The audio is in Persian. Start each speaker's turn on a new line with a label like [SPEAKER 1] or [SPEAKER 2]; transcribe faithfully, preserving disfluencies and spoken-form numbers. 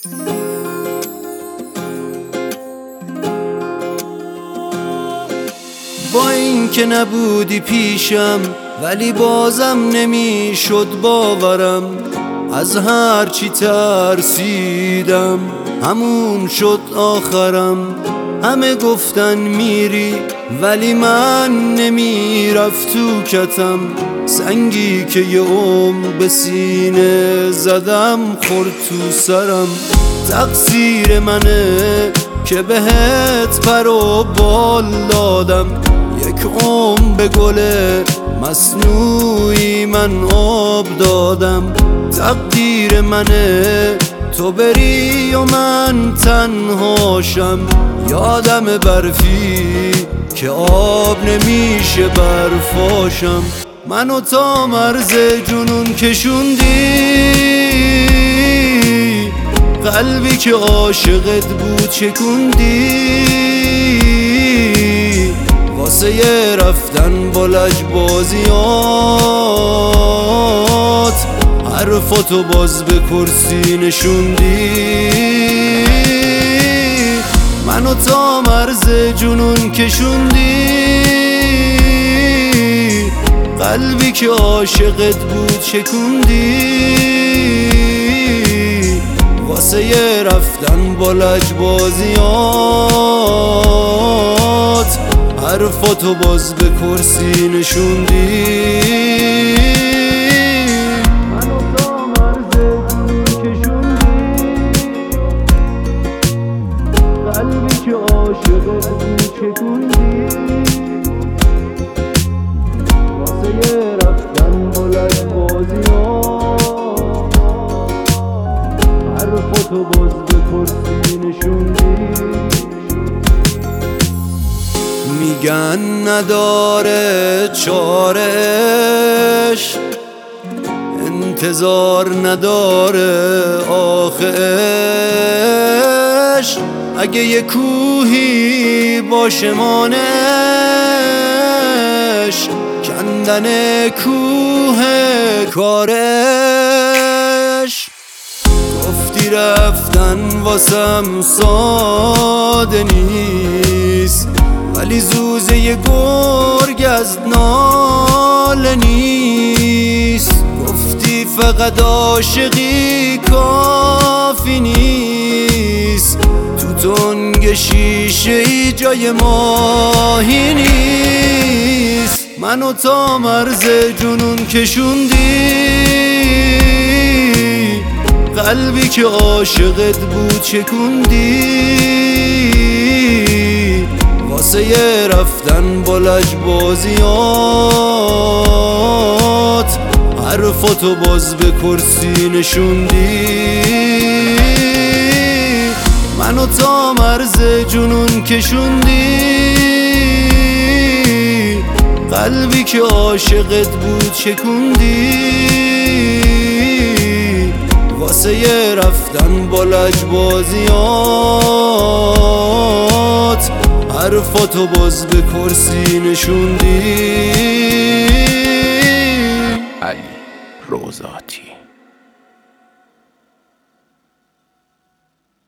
[SPEAKER 1] با این که نبودی پیشم ولی بازم نمیشد باورم، از هر چی ترسیدم همون شد آخرم. همه گفتن میری ولی من نمیرفت تو کتم، سنگی که یه عمر به سینه زدم خورد تو سرم. تقصیر منه که بهت پر و بال دادم، یک عمر به گل مصنوعی من آب دادم. تقدیر منه تو بری و من تنهاشم، یادم برفی که آب نمیشه برفاشم. منو تا مرز جنون کشوندی، قلبی که عاشقت بود چکوندی. واسه یه رفتن با لجبازیات حرفاتو باز به کرسی نشوندی. منو تا مرز جنون کشوندی، قلبی که عاشقت بود چکوندی. واسه یه رفتن با لجبازیات حرفاتو باز به کرسی نشوندی. منو تا مرز جنون کشوندی، قلبی که عاشقت بود چکوندی. واسه یه رفتن با لجبازیات حرفاتو باز به کرسی نشوندی. میگن نداره چارش، انتظار نداره آخرش. اگه یه کوهی باشه مانش، کندن کوه کارش. گفتی رفتن واسم ساده نیست، ولی زوزه یه گرگ از ناله نیست. گفتی فقط عاشقی کافی نیست، تو تنگ شیشه ای جای ماهی نیست. منو تا مرز جنون کشوندی، قلبی که عاشقت بود چکوندی. واسه یه رفتن با لجبازیات حرفاتو باز به کرسی نشوندی. منو تا مرز جنون کشوندی، قلبی که عاشقت بود چکوندی. واسه یه رفتن با لجبازیات حرفاتو باز به کرسی نشوندی.
[SPEAKER 2] علی روزاتی.